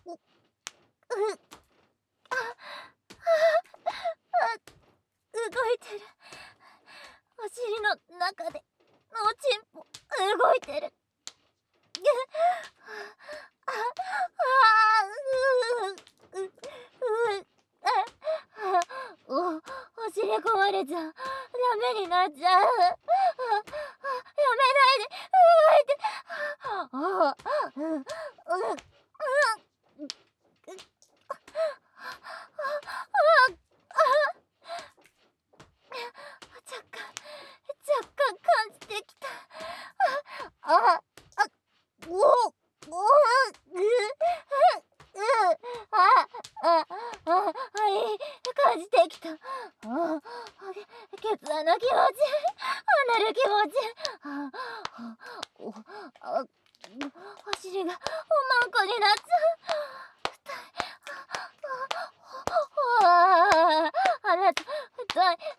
あ、動いてる。お尻の中でおちんぽ動いてる。あお尻壊れちゃう。ダメになっちゃう。やめないで動いて。若干感じてきた。あ、おお、はい、感じてきた。ケツ穴気持ち、離れ気持ち。お尻がおまんこになっちゃう。あなた、痛い。